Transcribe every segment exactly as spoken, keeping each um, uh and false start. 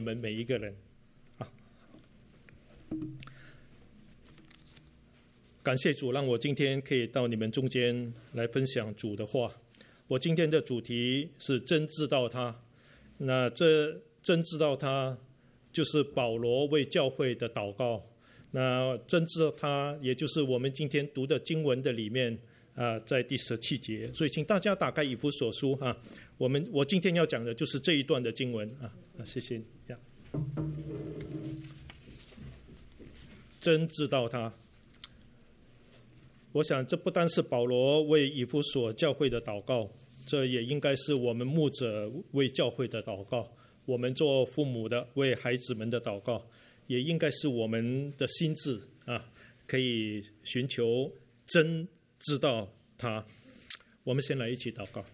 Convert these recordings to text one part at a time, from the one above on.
们每一个人啊。感谢主，让我今天可以到你们中间来分享主的话。我今天的主题是真知道他。那这真知道他，就是保罗为教会的祷告。那真知道他，也就是我们今天读的经文的里面啊，在第十七节。所以，请大家打开以弗所书啊。我们我今天要讲的就是这一段的经文啊。啊，谢谢呀。真知道他。我想，这不单是保罗为以弗所教会的祷告，这也应该是我们牧者为教会的祷告，我们做父母的为孩子们的祷告，也应该是我们的心志啊，可以寻求真知道他。我们先来一起祷告。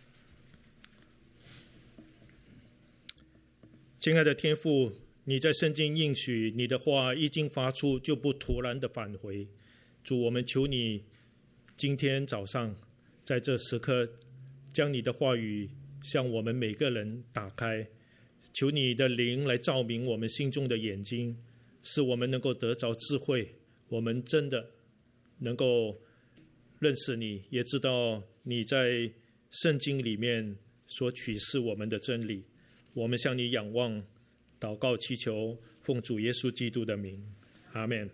亲爱的天父，你在圣经应许你的话一经发出，就不突然的返回。主，我们求你今天早上在这时刻，将你的话语向我们每个人打开，求你的灵来照明我们心中的眼睛，使我们能够得着智慧，我们真的能够认识你，也知道你在圣经里面所启示我们的真理。我们向你仰望，祷告祈求，奉主耶稣基督的名，阿们。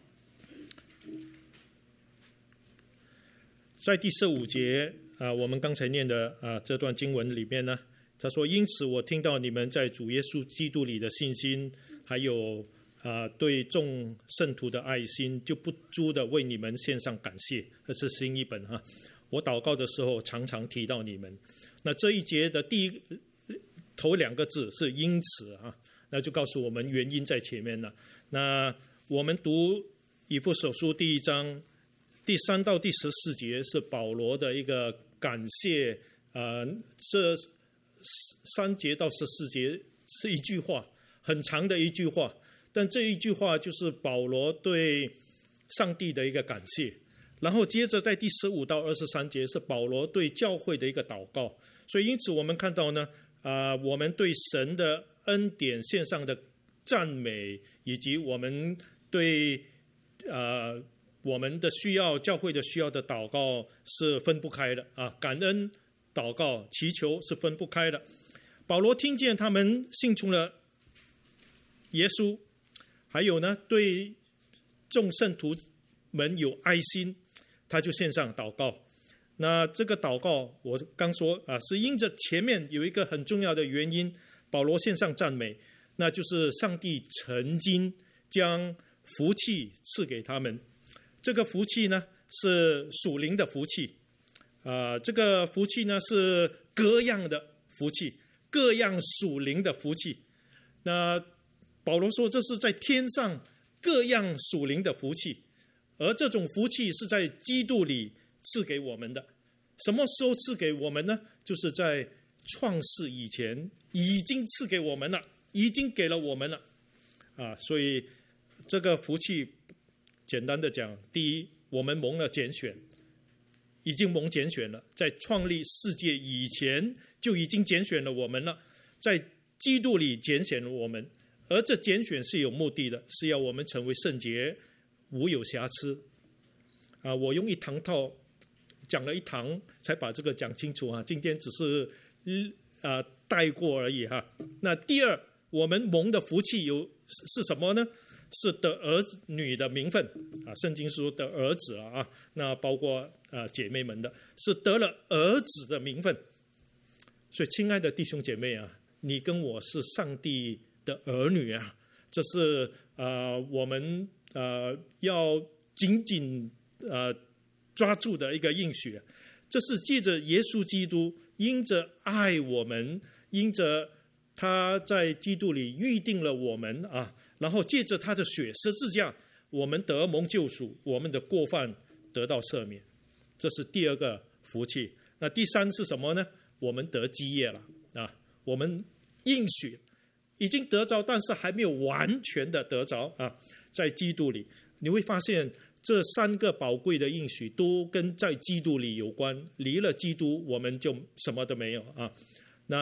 在第十五节啊，我们刚才念的啊这段经文里面呢，他说：“因此我听到你们在主耶稣基督里的信心，还有啊对众圣徒的爱心，就不住的为你们献上感谢。”这是新译本哈。我祷告的时候常常提到你们。那这一节的第一头两个字是因此啊，那就告诉我们原因在前面了。那我们读以弗所书第一章第三到第十四节是保罗的一个感谢，呃，这三节到十四节是一句话，很长的一句话，但这一句话就是保罗对上帝的一个感谢。然后接着在第十五到二十三节是保罗对教会的一个祷告。所以因此我们看到呢，啊、呃，我们对神的恩典献上的赞美，以及我们对啊。呃我们的需要，教会的需要的祷告是分不开的啊！感恩、祷告、祈求是分不开的。保罗听见他们信从了耶稣，还有呢，对众圣徒们有爱心，他就献上祷告。那这个祷告，我刚说啊，是因着前面有一个很重要的原因，保罗献上赞美，那就是上帝曾经将福气赐给他们。这个福气呢是属灵的福气，啊、呃，这个福气呢是各样的福气，各样属灵的福气。那保罗说这是在天上各样属灵的福气，而这种福气是在基督里赐给我们的。什么时候赐给我们呢？就是在创世以前已经赐给我们了，已经给了我们了啊！所以这个福气。简单的讲，第一，我们蒙了拣选，已经蒙拣选了，在创立世界以前就已经拣选了我们了，在基督里拣选了我们，而这拣选是有目的的，是要我们成为圣洁，无有瑕疵。啊，我用一堂套讲了一堂，才把这个讲清楚啊。今天只是啊带过而已哈。那第二，我们蒙的福气有是什么呢？是得儿女的名分啊，圣经说的儿子啊，那包括啊姐妹们的，是得了儿子的名分。所以，亲爱的弟兄姐妹啊，你跟我是上帝的儿女啊，这是啊、呃、我们啊、呃、要紧紧啊、呃、抓住的一个应许。这是借着耶稣基督，因着爱我们，因着他在基督里预定了我们啊。然后借着他的血十字架，我们得蒙救赎，我们的过犯得到赦免，这是第二个福气。那第三是什么呢？我们得基业了啊，我们应许已经得着，但是还没有完全的得着啊。在基督里，你会发现这三个宝贵的应许都跟在基督里有关，离了基督我们就什么都没有啊。那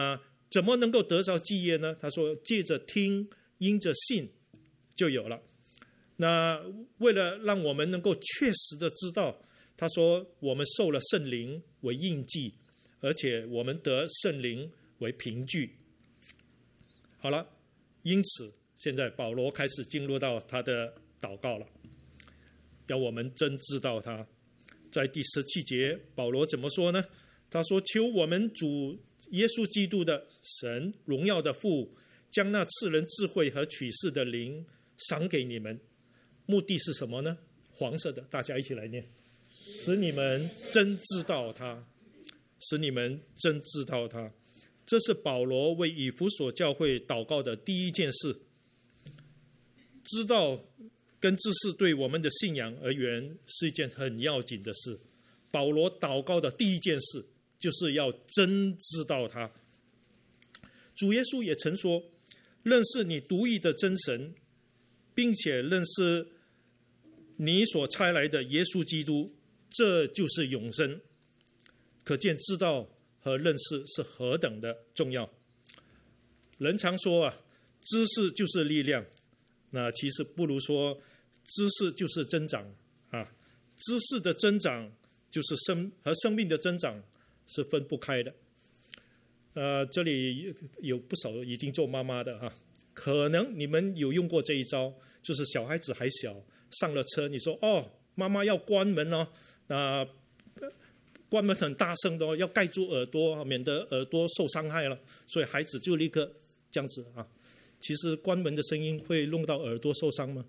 怎么能够得着基业呢？他说借着听，因着信就有了。那为了让我们能够确实的知道，他说我们受了圣灵为印记，而且我们得圣灵为凭据。好了，因此现在保罗开始进入到他的祷告了，要我们真知道他。在第十七节，保罗怎么说呢？他说求我们主耶稣基督的神，荣耀的父，将那赐人智慧和启示的灵赏给你们。目的是什么呢？黄色的，大家一起来念，使你们真知道他，使你们真知道他。这是保罗为以弗所教会祷告的第一件事。知道跟知识对我们的信仰而言是一件很要紧的事。保罗祷告的第一件事就是要真知道他。主耶稣也曾说，认识你独一的真神，并且认识你所差来的耶稣基督，这就是永生。可见知道和认识是何等的重要。人常说啊，知识就是力量，那其实不如说知识就是增长啊。知识的增长就是生和生命的增长是分不开的。呃，这里有不少已经做妈妈的啊，可能你们有用过这一招，就是小孩子还小，上了车，你说哦，妈妈要关门哦，那、呃、关门很大声的哦，要盖住耳朵，免得耳朵受伤害了，所以孩子就立刻这样子啊。其实关门的声音会弄到耳朵受伤吗？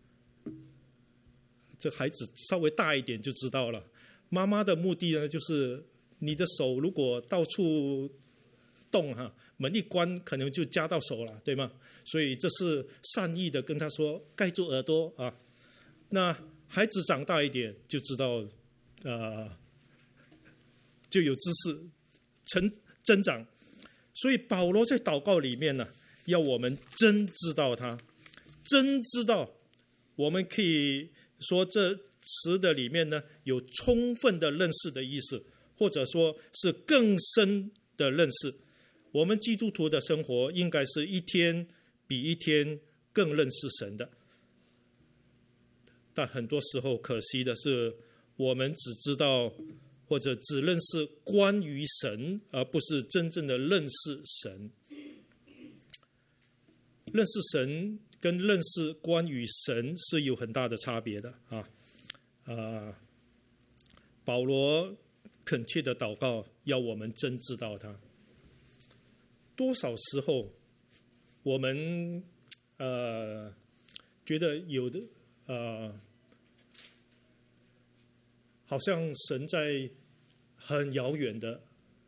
这孩子稍微大一点就知道了。妈妈的目的呢，就是你的手如果到处动哈，门一关可能就夹到手了，对吗？所以这是善意的跟他说盖住耳朵啊。那孩子长大一点就知道，呃，就有知识成增长。所以保罗在祷告里面呢，要我们真知道他，真知道，我们可以说这词的里面呢有充分的认识的意思，或者说是更深的认识。我们基督徒的生活应该是一天比一天更认识神的，但很多时候可惜的是，我们只知道或者只认识关于神，而不是真正的认识神。认识神跟认识关于神是有很大的差别的啊！啊，保罗恳切的祷告，要我们真知道他。多少时候，我们呃觉得有的呃，好像神在很遥远的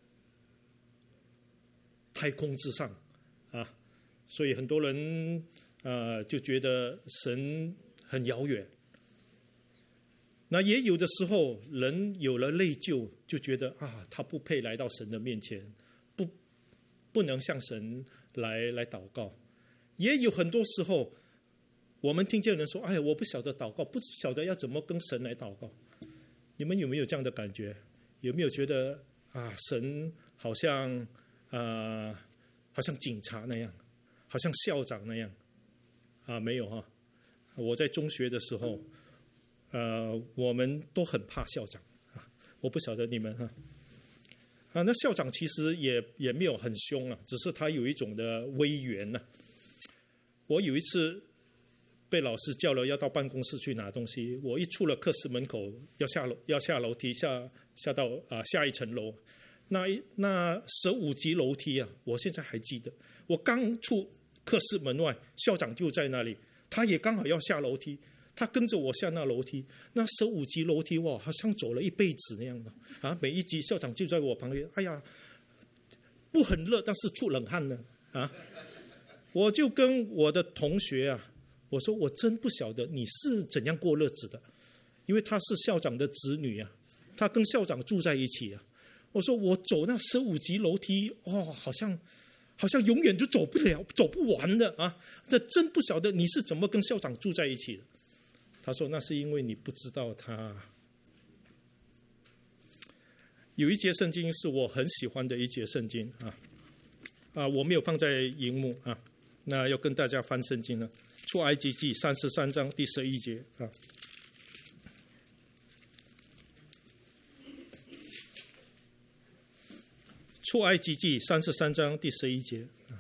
太空之上啊，所以很多人呃就觉得神很遥远。那也有的时候，人有了内疚，就觉得啊，他不配来到神的面前，不不能向神来来祷告。也有很多时候，我们听见人说：“哎，我不晓得祷告，不晓得要怎么跟神来祷告。”你们有没有这样的感觉？有没有觉得啊，神好像啊、呃，好像警察那样，好像校长那样？啊，没有哈。我在中学的时候。呃，我们都很怕校长啊，我不晓得你们哈啊。那校长其实也也没有很凶啊，只是他有一种的威严呐、啊。我有一次被老师叫了要到办公室去拿东西，我一出了课室门口，要下楼要下楼梯下下到啊、呃、下一层楼，那那十五级楼梯啊，我现在还记得，我刚出课室门外，校长就在那里，他也刚好要下楼梯。他跟着我下那楼梯，那十五级楼梯哇，好像走了一辈子那样的啊！每一级校长就在我旁边，哎呀，不很热，但是出冷汗呢啊！我就跟我的同学啊，我说我真不晓得你是怎样过日子的，因为他是校长的子女啊，他跟校长住在一起啊。我说我走那十五级楼梯，哦，好像好像永远都走不了，走不完的啊！这真不晓得你是怎么跟校长住在一起的。他说：“那是因为你不知道他。”有一节圣经是我很喜欢的一节圣经啊， 啊，我没有放在荧幕啊，那要跟大家翻圣经了。出埃及记三十三章第十一节啊。出埃及记三十三章第十一节啊。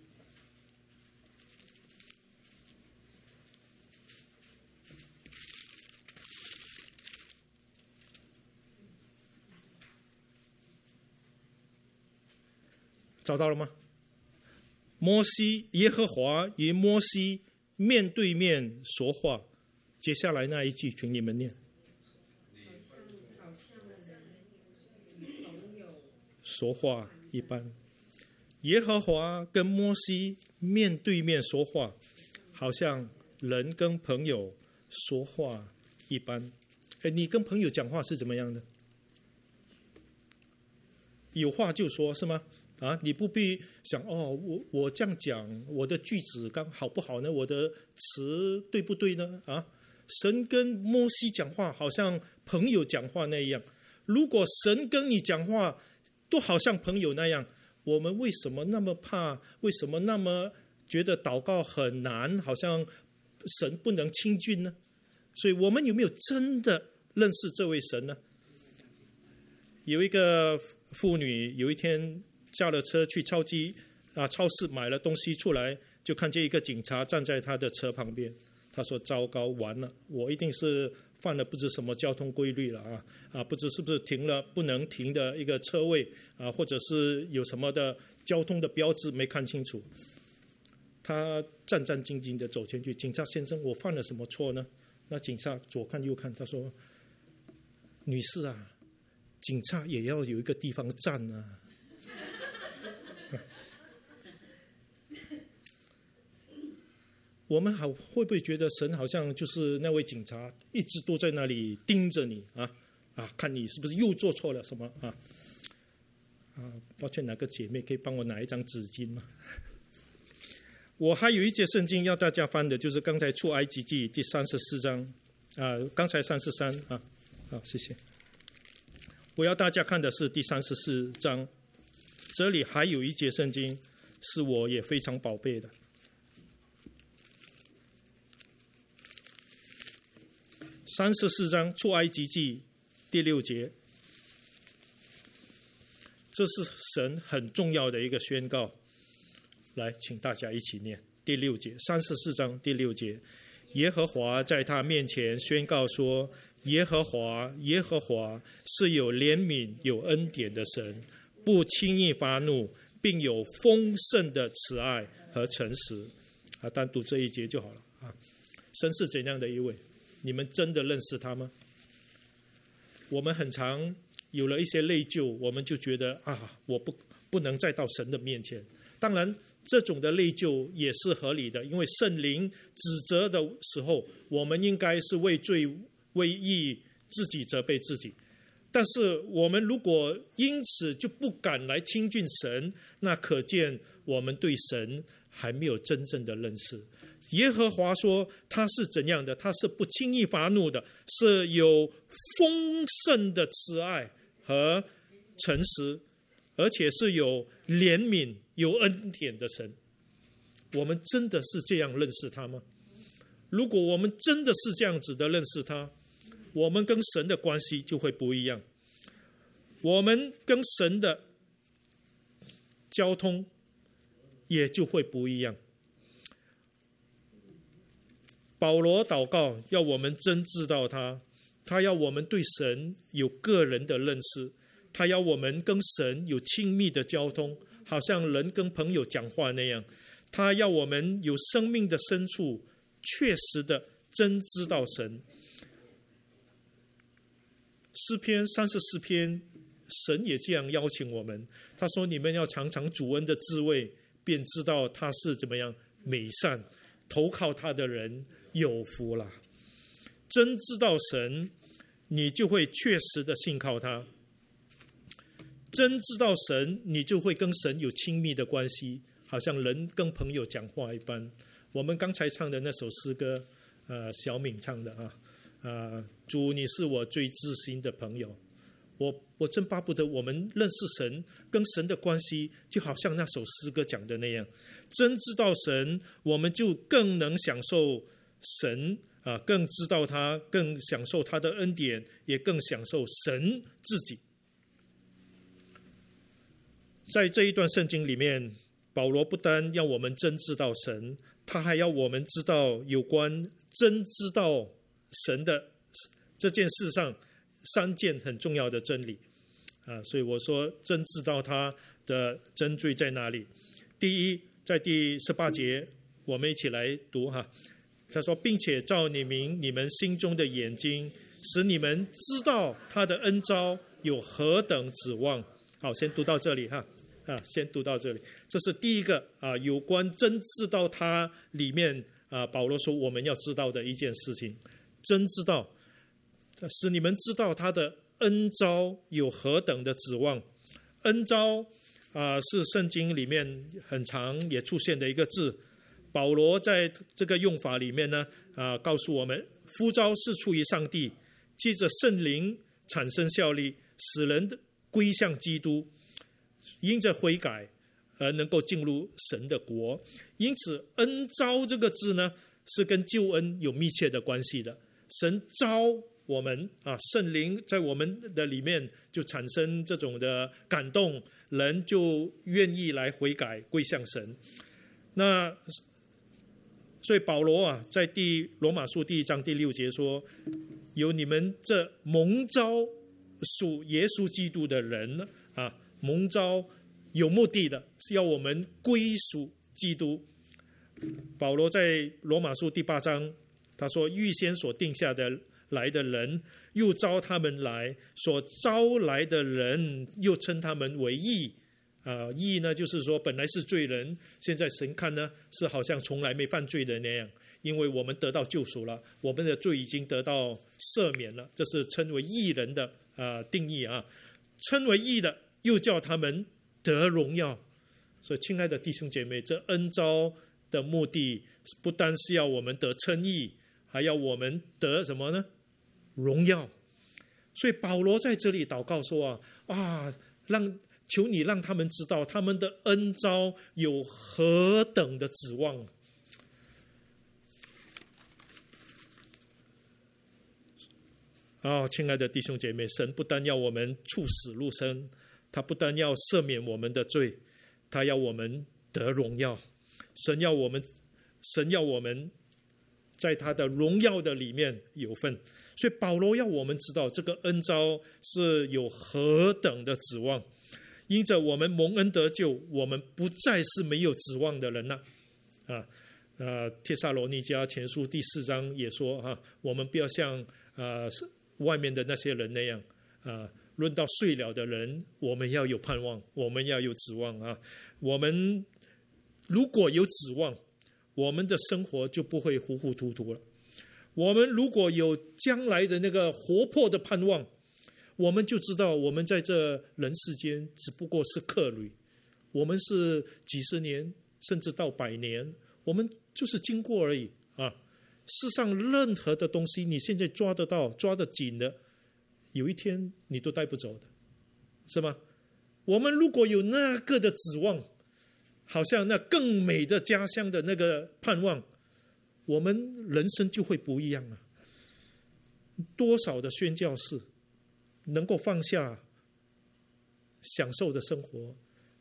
找到了吗？摩西，耶和华与摩西面对面说话，接下来那一句，请你们念。说话一般，耶和华跟摩西面对面说话，好像人跟朋友说话一般。哎，你跟朋友讲话是怎么样的？有话就说，是吗？啊，你不必想哦，我我这样讲，我的句子刚好不好呢？我的词对不对呢？啊，神跟摩西讲话好像朋友讲话那样。如果神跟你讲话都好像朋友那样，我们为什么那么怕？为什么那么觉得祷告很难？好像神不能亲近呢？所以我们有没有真的认识这位神呢？有一个妇女有一天下了车去超级啊超市买了东西出来，就看见一个警察站在他的车旁边。他说：“糟糕，完了，我一定是犯了不知什么交通规律了啊啊！不知是不是停了不能停的一个车位啊，或者是有什么的交通的标志没看清楚。”他战战兢兢地走前去，警察先生，我犯了什么错呢？那警察左看右看，他说：“女士啊，警察也要有一个地方站啊。”我们好会不会觉得神好像就是那位警察，一直都在那里盯着你啊啊，看你是不是又做错了什么啊啊？抱歉，哪个姐妹可以帮我拿一张纸巾吗？我还有一节圣经要大家翻的，就是刚才出埃及记第三十四章啊，刚才三十三啊，好，谢谢。我要大家看的是第三十四章，这里还有一节圣经是我也非常宝贝的。三十四章出埃及记第六节，这是神很重要的一个宣告。来，请大家一起念第六节，三十四章第六节。耶和华在他面前宣告说：“耶和华，耶和华是有怜悯、有恩典的神，不轻易发怒，并有丰盛的慈爱和诚实。”啊，单读这一节就好了啊。神是怎样的一位？你们真的认识他吗？我们很常有了一些内疚，我们就觉得啊，我不不能再到神的面前。当然，这种的内疚也是合理的，因为圣灵指责的时候，我们应该是为罪为义自己责备自己。但是我们如果因此就不敢来亲近神，那可见我们对神还没有真正的认识。耶和华说他是怎样的？他是不轻易发怒的，是有丰盛的慈爱和诚实，而且是有怜悯、有恩典的神。我们真的是这样认识他吗？如果我们真的是这样子的认识他，我们跟神的关系就会不一样，我们跟神的交通也就会不一样。保罗祷告要我们真知道他，他要我们对神有个人的认识，他要我们跟神有亲密的交通，好像人跟朋友讲话那样。他要我们有生命的深处确实的真知道神。诗篇三十四篇，神也这样邀请我们，他说：“你们要尝尝主恩的滋味，便知道他是怎么样美善，投靠他的人有福了。”真知道神，你就会确实的信靠他。真知道神，你就会跟神有亲密的关系，好像人跟朋友讲话一般。我们刚才唱的那首诗歌，呃，小敏唱的啊，啊，主，你是我最知心的朋友， 我我真巴不得我们认识神，跟神的关系就好像那首诗歌讲的那样，真知道神，我们就更能享受神啊，更知道他，更享受他的恩典，也更享受神自己。在这一段圣经里面，保罗不单要我们真知道神，他还要我们知道有关真知道神的这件事上三件很重要的真理啊。所以我说真知道他的真谛在哪里。第一，在第十八节，我们一起来读哈。他说，并且照你明你们心中的眼睛，使你们知道他的恩召有何等指望。好，先读到这里哈。啊，先读到这里，这是第一个啊，有关真知道他里面啊，保罗说我们要知道的一件事情，真知道，使你们知道他的恩召有何等的指望。恩召啊，是圣经里面很常也出现的一个字。保罗在这个用法里面呢，啊，告诉我们，呼召是出于上帝，借着圣灵产生效力，使人归向基督，因着悔改而能够进入神的国。因此恩召这个字呢，是跟救恩有密切的关系的。神召我们啊，圣灵在我们的里面就产生这种的感动，人就愿意来悔改归向神。那所以保罗啊，在第罗马书第一章第六节说，有你们这蒙召属耶稣基督的人啊，蒙召有目的的，是要我们归属基督。保罗在罗马书第八章他说，预先所定下的来的人，又招他们来，所招来的人又称他们为义。啊，义呢，就是说本来是罪人，现在神看呢是好像从来没犯罪的那样，因为我们得到救赎了，我们的罪已经得到赦免了，这是称为义人的啊定义啊。称为义的，又叫他们得荣耀。所以亲爱的弟兄姐妹，这恩召的目的不单是要我们得称义，还要我们得什么呢？荣耀。所以保罗在这里祷告说啊啊，让求你让他们知道他们的恩召有何等的指望。啊，亲爱的弟兄姐妹，神不单要我们处死入生，他不单要赦免我们的罪，他要我们得荣耀。神要我们，神要我们在他的荣耀的里面有份。所以保罗要我们知道这个恩召是有何等的指望。因着我们蒙恩得救，我们不再是没有指望的人了。啊，呃，帖撒罗尼迦前书第四章也说哈、啊，我们不要像啊外面的那些人那样啊，论到睡了的人，我们要有盼望，我们要有指望啊。我们如果有指望，我们的生活就不会糊糊涂涂了。我们如果有将来的那个活泼的盼望，我们就知道我们在这人世间只不过是客旅，我们是几十年甚至到百年，我们就是经过而已啊。世上任何的东西你现在抓得到抓得紧的，有一天你都带不走的，是吗？我们如果有那个的指望，好像那更美的家乡的那个盼望，我们人生就会不一样啊。多少的宣教士能够放下享受的生活，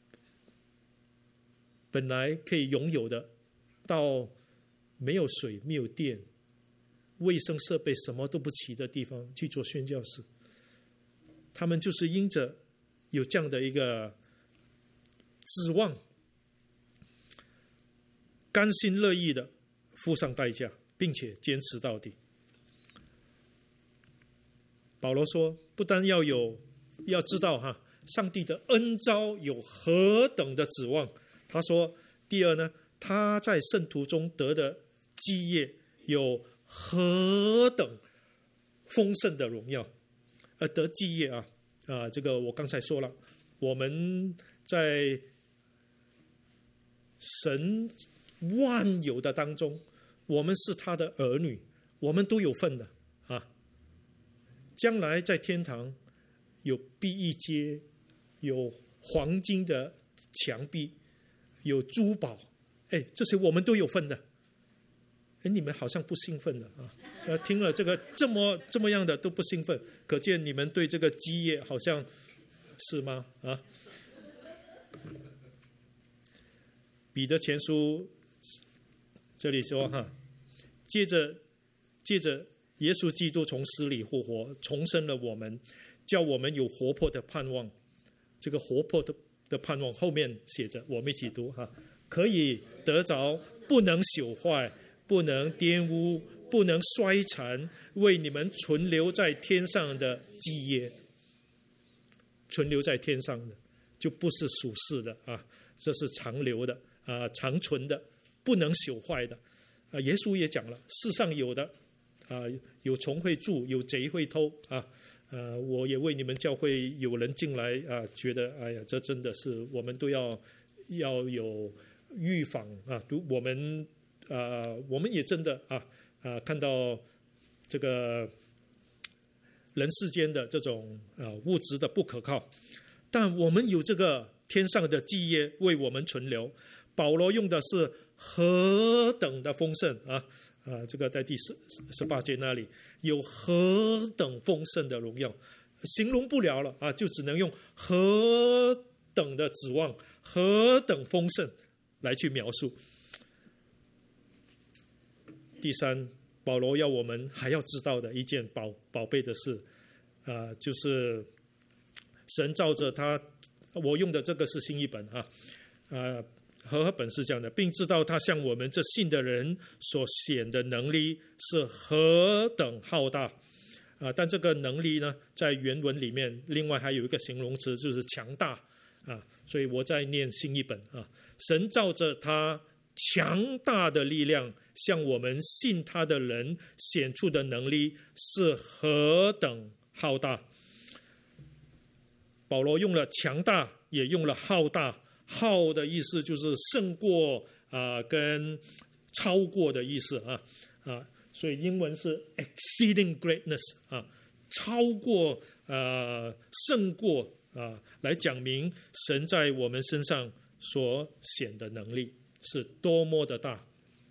本来可以拥有的，到没有水没有电，卫生设备什么都不齐的地方去做宣教士。他们就是因着有这样的一个指望，甘心乐意的付上代价，并且坚持到底。保罗说，不但要有，要知道哈，上帝的恩召有何等的指望。他说，第二呢，他在圣徒中得的基业有何等丰盛的荣耀。而得基业啊，啊，这个我刚才说了，我们在神万有的当中，我们是他的儿女，我们都有份的啊。将来在天堂有碧玉阶，有黄金的墙壁，有珠宝，哎，这些我们都有份的。哎，你们好像不兴奋了啊？呃，听了这个这么这么样的都不兴奋，可见你们对这个基业好像是吗？啊？彼得前书这里说哈，接着借着耶稣基督从死里复活，重生了我们，叫我们有活泼的盼望。这个活泼的的盼望后面写着，我们一起读哈，可以得着不能朽坏、不能玷污、不能衰残，为你们存留在天上的基业。存留在天上的，就不是属世的啊，这是长留的啊，长存的，不能朽坏的啊。耶稣也讲了，世上有的啊，有虫会蛀，有贼会偷啊。呃，我也为你们教会有人进来啊，觉得哎呀，这真的是我们都要要有预防啊。我们啊，我们也真的啊啊看到这个人世间的这种啊物质的不可靠，但我们有这个天上的基业为我们存留。保罗用的是何等的丰盛啊！啊，这个在第十十八节那里有何等丰盛的荣耀，形容不了了啊，就只能用何等的指望、何等丰盛来去描述。第三，保罗要我们还要知道的一件宝宝贝的事啊，就是神照着他，我用的这个是新译本啊，啊。和合本是这样的，并知道他向我们这信的人所显的能力是何等浩大啊！但这个能力呢，在原文里面，另外还有一个形容词，就是强大啊。所以我在念新译本啊，神照着他强大的力量，向我们信他的人显出的能力是何等浩大。保罗用了强大，也用了浩大。浩的意思就是胜过啊、呃，跟超过的意思啊啊，所以英文是 exceeding greatness 啊，超过呃胜过啊，来讲明神在我们身上所显的能力是多么的大。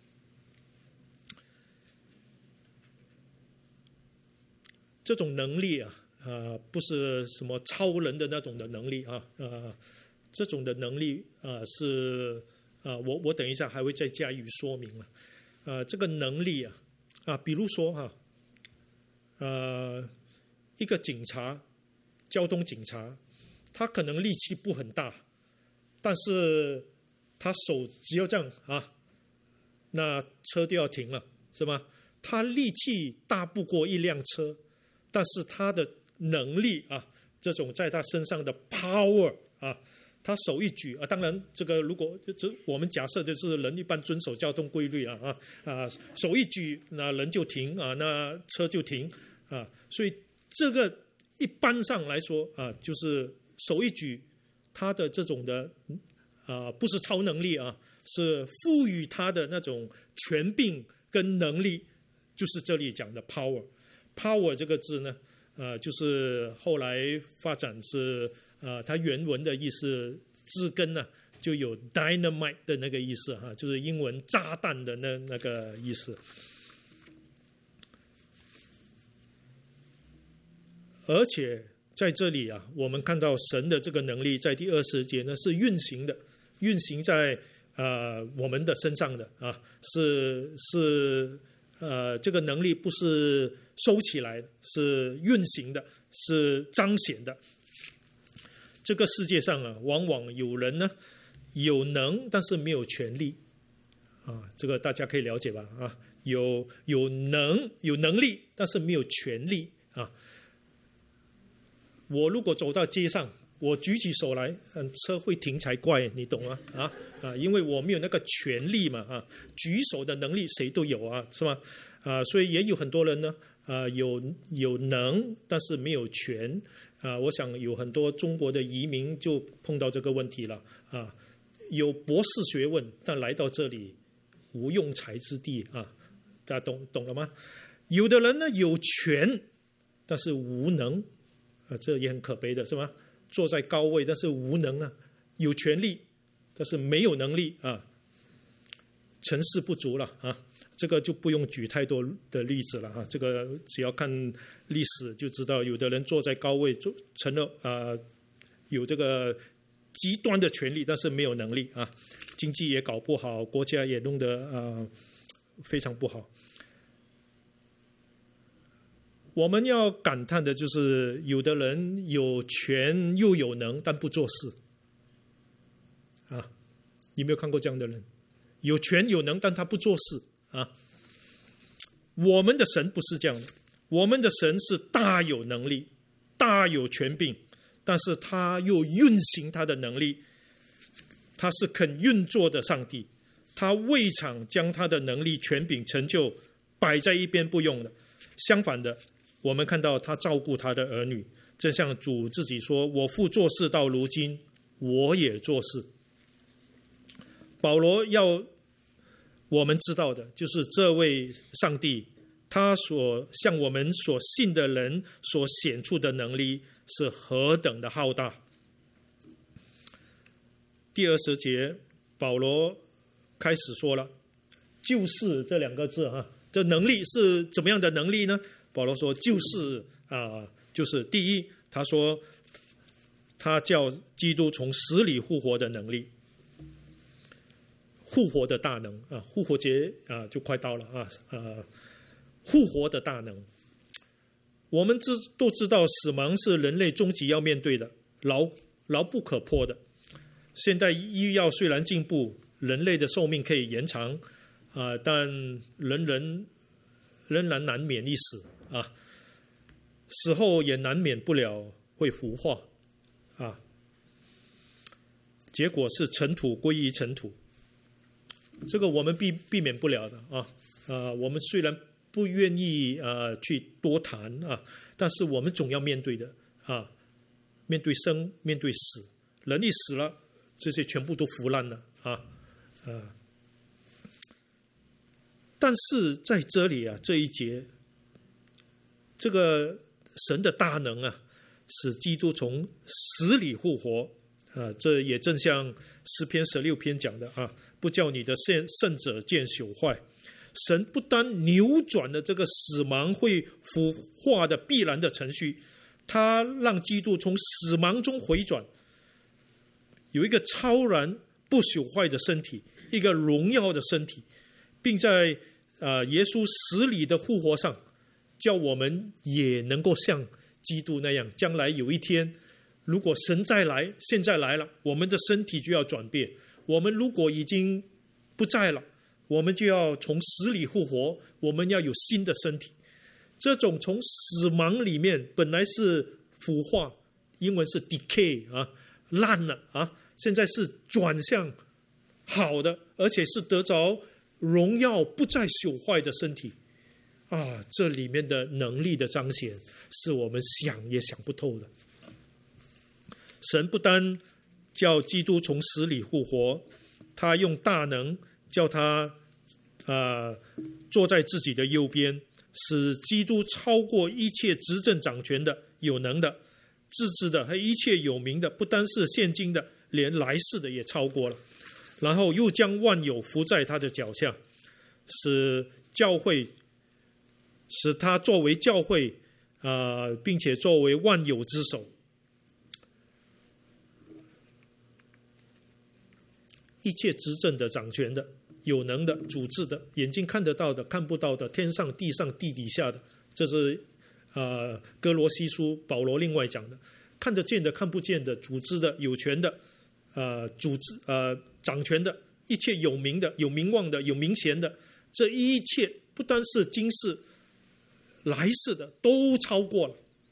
这种能力啊啊、呃，不是什么超人的那种的能力啊啊。呃这种的能力啊、呃、是啊、呃，我我等一下还会再加以说明啊。啊、呃，这个能力啊啊，比如说哈，呃，一个警察，交通警察，他可能力气不很大，但是他手只要这样啊，那车就要停了，是吗？他力气大不过一辆车，但是他的能力啊，这种在他身上的 power 啊。他手一举啊，当然这个如果这我们假设就是人一般遵守交通规律啊啊啊，手一举那人就停啊，那车就停啊，所以这个一般上来说啊，就是手一举，他的这种的啊不是超能力啊，是赋予他的那种权柄跟能力，就是这里讲的 power。power 这个字呢，呃，就是后来发展是。啊，它原文的意思字根呢、啊，就有 dynamite 的那个意思哈、啊，就是英文炸弹的那那个意思。而且在这里啊，我们看到神的这个能力，在第二十节呢是运行的，运行在呃我们的身上的啊，是是呃这个能力不是收起来的，是运行的，是彰显的。这个世界上啊，往往有人呢有能，但是没有权利啊，这个大家可以了解吧？啊，有有能有能力，但是没有权利啊。我如果走到街上，我举起手来，嗯，车会停才怪，你懂吗？啊啊，因为我没有那个权利嘛啊，举手的能力谁都有啊，是吧？啊，所以也有很多人呢，啊，有有能，但是没有权。啊，我想有很多中国的移民就碰到这个问题了啊，有博士学问，但来到这里无用才之地啊，大家懂懂了吗？有的人呢有权，但是无能啊，这也很可悲的是吗？坐在高位，但是无能啊，有权力，但是没有能力啊，成事不足了啊。这个就不用举太多的例子了哈，这个只要看历史就知道，有的人坐在高位，做成了啊、呃、有这个极端的权力，但是没有能力啊，经济也搞不好，国家也弄得啊、呃、非常不好。我们要感叹的就是，有的人有权又有能，但不做事啊。你没有看过这样的人？有权有能，但他不做事啊。我们的神不是这样的，我们的神是大有能力、大有权柄，但是他又运行他的能力，他是肯运作的上帝，他未尝将他的能力、权柄、成就摆在一边不用的。相反的，我们看到他照顾他的儿女，正像主自己说：“我父做事到如今，我也做事。”保罗要我们知道的就是这位上帝，他所向我们所信的人所显出的能力是何等的浩大。第二十节，保罗开始说了“就是”这两个字哈，这能力是怎么样的能力呢？保罗说就是啊、呃，就是第一，他说他叫基督从死里复活的能力。复活的大能啊，复活节啊就快到了啊，呃，复活的大能。我们知都知道，死亡是人类终极要面对的，牢牢不可破的。现代医药虽然进步，人类的寿命可以延长啊、呃，但人人仍然难免一死啊，死后也难免不了会腐化啊，结果是尘土归于尘土。这个我们避避免不了的啊，呃，我们虽然不愿意呃去多谈啊，但是我们总要面对的啊，面对生，面对死，人一死了，这些全部都腐烂了啊，啊，但是在这里啊，这一节，这个神的大能啊，使基督从死里复活啊，这也正像诗篇十六篇讲的啊。不叫你的圣者见朽坏。神不单扭转了这个死亡会腐化的必然的程序，他让基督从死亡中回转，有一个超然不朽坏的身体，一个荣耀的身体，并在、呃、耶稣死里的复活上，叫我们也能够像基督那样，将来有一天，如果神再来，现在来了，我们的身体就要转变。我们如果已经不在了，我们就要从死里复活，我们要有新的身体。这种从死亡里面本来是腐化，英文是 decay 啊，烂了啊，现在是转向好的，而且是得着荣耀不再朽坏的身体啊，这里面的能力的彰显是我们想也想不透的。神不单叫基督从死里复活，他用大能叫他、呃、坐在自己的右边，使基督超过一切执政掌权的、有能的、自治的和一切有名的，不单是现今的，连来世的也超过了。然后又将万有伏在他的脚下，使教会，使他作为教会、呃、并且作为万有之首。一切执政的、掌权的、有能的、主治的、眼睛看得到的、看不到的、天上地上地底下的，这是呃哥罗西书保罗另外讲的，看得见的、看不见的、主治的、有权的、呃主治呃掌权的，一切有名的、有名望的、有名衔的，这一切不单是今世、来世的，都超过了。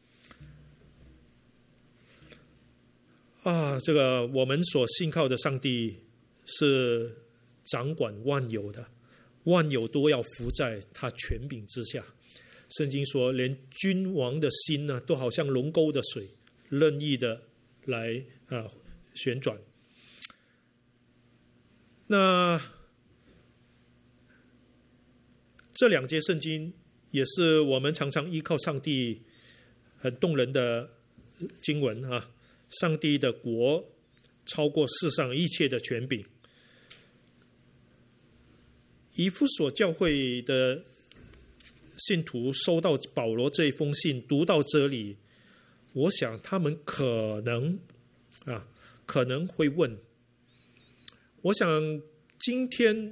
啊，这个我们所信靠的上帝是掌管万有的，万有都要服在他权柄之下。圣经说，连君王的心呢，都好像龙沟的水，任意的来啊旋转。那这两节圣经也是我们常常依靠上帝很动人的经文啊，上帝的国超过世上一切的权柄。以弗所教会的信徒收到保罗这一封信，读到这里，我想他们可能啊可能会问，我想今天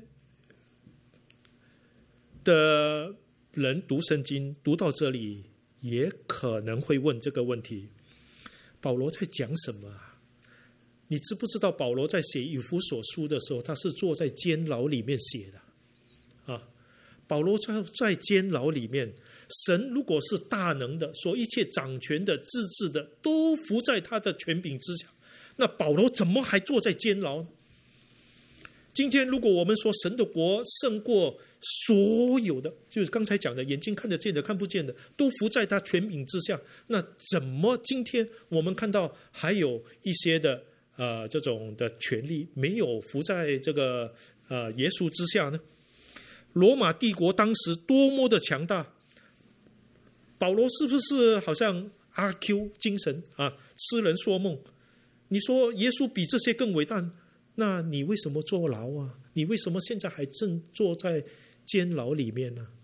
的人读圣经读到这里，也可能会问这个问题：保罗在讲什么啊？你知不知道保罗在写以弗所书的时候，他是坐在监牢里面写的啊？保罗在在监牢里面，神如果是大能的，说一切掌权的、治治的，都服在他的权柄之下，那保罗怎么还坐在监牢呢？今天如果我们说神的国胜过所有的，就是刚才讲的眼睛看得见的看不见的都服在他权柄之下，那怎么今天我们看到还有一些的呃这种的权利没有服在这个呃耶稣之下呢？罗马帝国当时多么的强大，保罗是不是好像阿 Q 精神啊，痴人说梦？你说耶稣比这些更伟大，那你为什么坐牢啊？你为什么现在还正坐在监牢里面呢？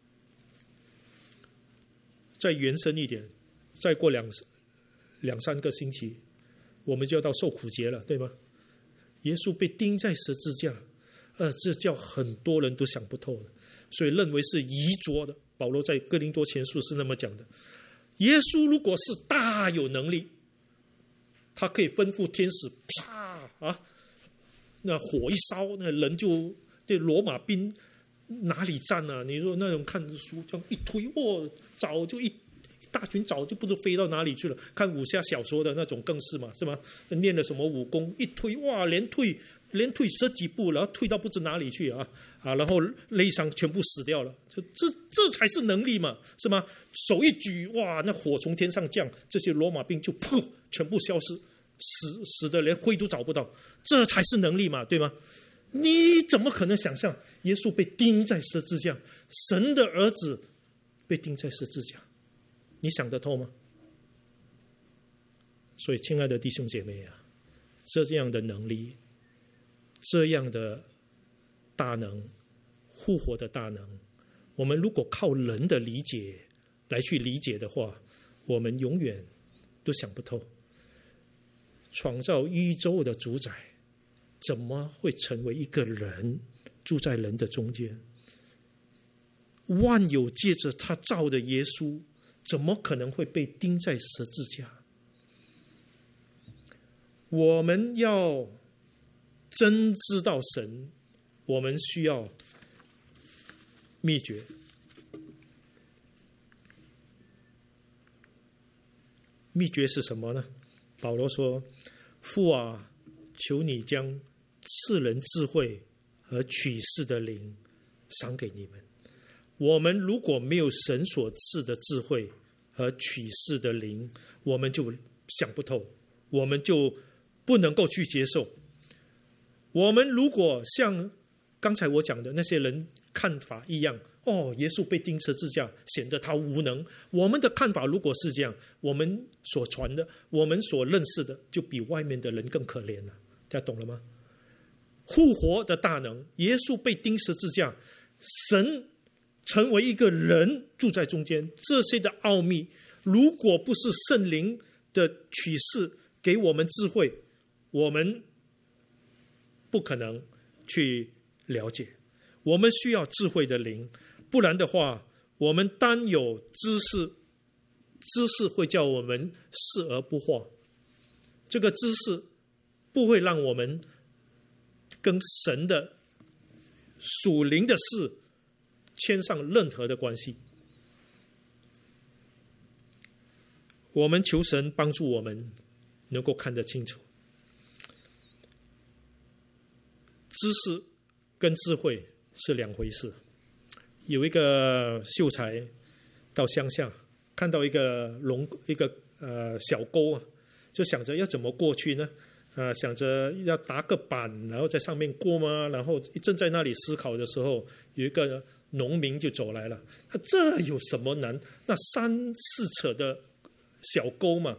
再延伸一点，再过两两三个星期，我们就要到受苦节了，对吗？耶稣被钉在十字架，呃，这叫很多人都想不透的，所以认为是遗拙的。保罗在哥林多前书是那么讲的：耶稣如果是大有能力，他可以吩咐天使，啪啊，那火一烧，那人就对罗马兵哪里战啊？你说那种看书这样一推，哦，早就一一大群早就不知飞到哪里去了。看武侠小说的那种更是嘛，是吗？练了什么武功，一推哇，连退连退十几步，然后退到不知哪里去啊啊，然后肋伤全部死掉了。这这这才是能力嘛，是吗？手一举，哇，那火从天上降，这些罗马兵就噗全部消失，死死的连灰都找不到，这才是能力嘛，对吗？你怎么可能想象耶稣被钉在十字架，神的儿子被钉在十字架？你想得透吗？所以，亲爱的弟兄姐妹啊，这样的能力，这样的大能，复活的大能，我们如果靠人的理解来去理解的话，我们永远都想不透。创造宇宙的主宰怎么会成为一个人住在人的中间？万有借着他造的耶稣，怎么可能会被钉在十字架？我们要真知道神，我们需要秘诀。秘诀是什么呢？保罗说：父啊，求你将赐人智慧和启示的灵赏给你们。我们如果没有神所赐的智慧和启示的灵，我们就想不透，我们就不能够去接受。我们如果像刚才我讲的那些人看法一样，哦，耶稣被钉十字架，显得他无能。我们的看法如果是这样，我们所传的，我们所认识的，就比外面的人更可怜了。大家懂了吗？复活的大能，耶稣被钉十字架，神成为一个人住在中间，这些的奥秘，如果不是圣灵的启示给我们智慧，我们不可能去了解。我们需要智慧的灵，不然的话，我们单有知识，知识会叫我们视而不化。这个知识不会让我们跟神的属灵的事牵上任何的关系。我们求神帮助我们能够看得清楚。知识跟智慧是两回事。有一个秀才到乡下，看到一个龙一个呃小沟啊，就想着要怎么过去呢？啊，想着要搭个板，然后在上面过吗？然后正在那里思考的时候，有一个农民就走来了。这有什么难？那三四尺的小沟嘛，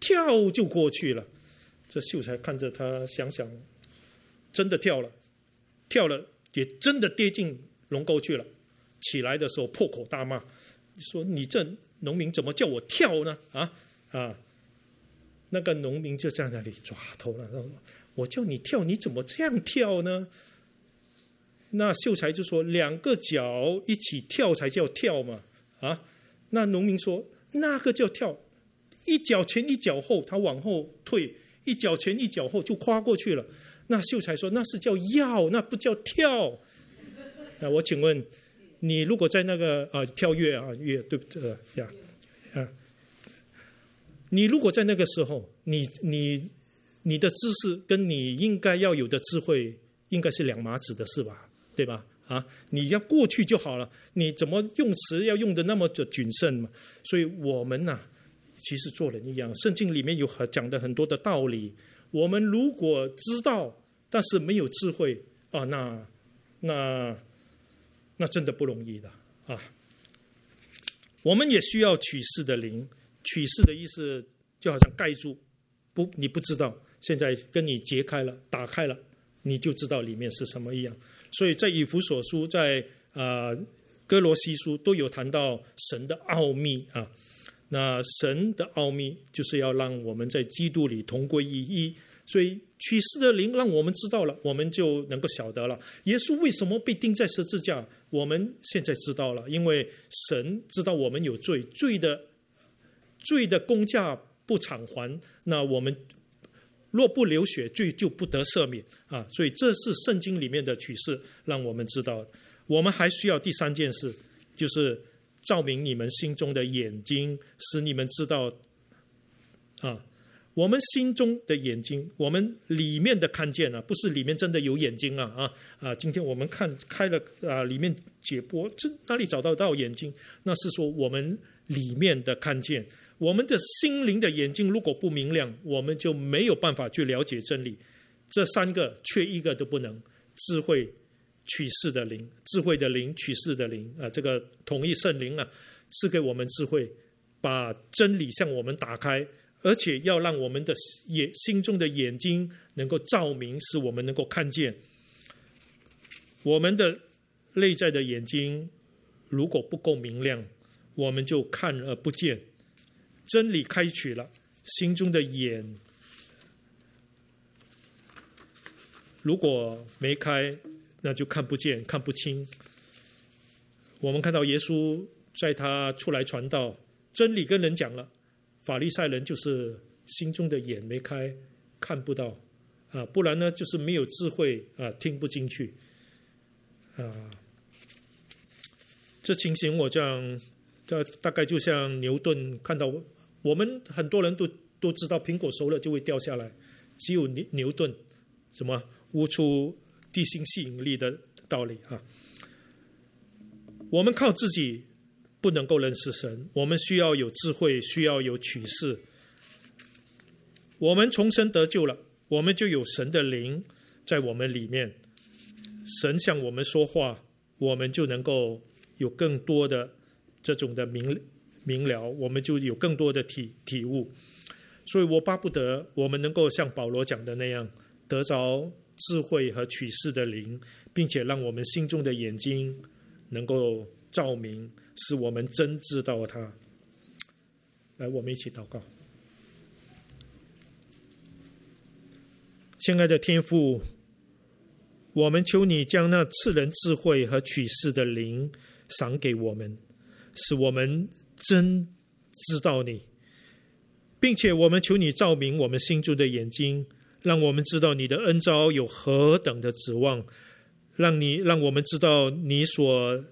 跳就过去了。这秀才看着他，想想，真的跳了，跳了也真的跌进龙沟去了。起来的时候破口大骂，说你这农民怎么叫我跳呢？啊啊！那个农民就在那里抓头了，我叫你跳，你怎么这样跳呢？那秀才就说两个脚一起跳才叫跳嘛，啊！那农民说那个叫跳，一脚前一脚后，他往后退，一脚前一脚后就跨过去了。那秀才说那是叫跃，那不叫跳。那我请问，你如果在那个啊跳跃啊跃对不对呀啊？你如果在那个时候，你你你的知识跟你应该要有的智慧，应该是两码子的事吧，对吧？啊，你要过去就好了，你怎么用词要用的那么的谨慎嘛？所以我们呐、啊，其实做人一样，圣经里面有讲的很多的道理，我们如果知道，但是没有智慧啊，那那。那真的不容易的啊！我们也需要启示的灵，启示的意思就好像盖住，不，你不知道，现在跟你揭开了、打开了，你就知道里面是什么一样。所以在以弗所书、在啊、呃、哥罗西书都有谈到神的奥秘啊。那神的奥秘就是要让我们在基督里同归于一。所以启示的灵让我们知道了，我们就能够晓得了。耶稣为什么被钉在十字架？我们现在知道了，因为神知道我们有罪，罪的罪的工价不偿还，那我们若不流血，罪就不得赦免啊！所以这是圣经里面的启示，让我们知道。我们还需要第三件事，就是照明你们心中的眼睛，使你们知道啊。我们心中的眼睛，我们里面的看见啊，不是里面真的有眼睛啊啊啊！今天我们看开了啊，里面解剖，这哪里找到到眼睛？那是说我们里面的看见，我们的心灵的眼睛如果不明亮，我们就没有办法去了解真理。这三个缺一个都不能。智慧、启示的灵，智慧的灵、启示的灵啊，这个同一圣灵啊，赐给我们智慧，把真理向我们打开。而且要让我们的眼心中的眼睛能够照明，使我们能够看见。我们的内在的眼睛如果不够明亮，我们就看而不见。真理开启了，心中的眼如果没开，那就看不见、看不清。我们看到耶稣在他出来传道，真理跟人讲了。法利赛人就是心中的眼没开，看不到啊，不然呢就是没有智慧啊，听不进去啊。这情形我这样，这大概就像牛顿看到，我们很多人都都知道苹果熟了就会掉下来，只有牛牛顿什么悟出地心吸引力的道理啊。我们靠自己不能够认识神，我们需要有智慧，需要有启示。我们重生得救了，我们就有神的灵在我们里面，神向我们说话，我们就能够有更多的这种的明明了，我们就有更多的体体悟。所以我巴不得我们能够像保罗讲的那样，得着智慧和启示的灵，并且让我们心中的眼睛能够照明，使我们真知道他。来，我们一起祷告。亲爱的天父，我们求你将那赐人智慧和启示的灵赏给我们，使我们真知道你，并且我们求你照明我们心中的眼睛，让我们知道你的恩召有何等的指望，让你让我们知道你所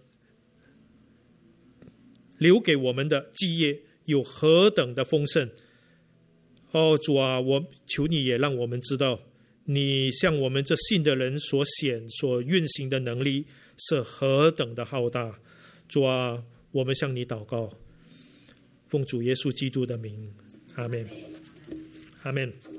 留给我们的基业有何等的丰盛。哦，主啊，我求你也让我们知道你向我们这信的人所显所运行的能力是何等的浩大。主啊，我们向你祷告，奉主耶稣基督的名，阿们，阿们。